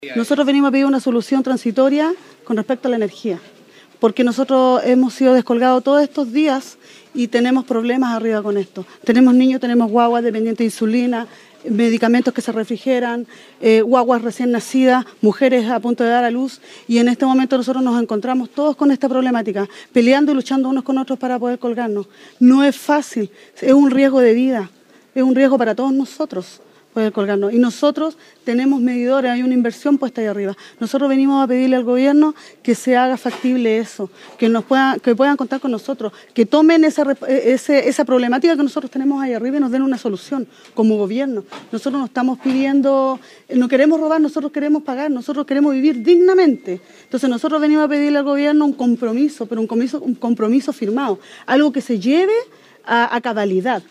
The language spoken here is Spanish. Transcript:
Nosotros venimos a pedir una solución transitoria con respecto a la energía, porque nosotros hemos sido descolgados todos estos días y tenemos problemas arriba con esto. Tenemos niños, tenemos guaguas dependientes de insulina, medicamentos que se refrigeran, guaguas recién nacidas, mujeres a punto de dar a luz, y en este momento nosotros nos encontramos todos con esta problemática, peleando y luchando unos con otros para poder colgarnos. No es fácil, es un riesgo de vida, es un riesgo para todos nosotros poder colgarnos. Y nosotros tenemos medidores, hay una inversión puesta ahí arriba. Nosotros venimos a pedirle al gobierno que se haga factible eso, que puedan contar con nosotros, que tomen esa problemática que nosotros tenemos ahí arriba y nos den una solución como gobierno. Nosotros no estamos pidiendo, no queremos robar, nosotros queremos pagar, nosotros queremos vivir dignamente. Entonces nosotros venimos a pedirle al gobierno un compromiso, pero un compromiso firmado, algo que se lleve a cabalidad.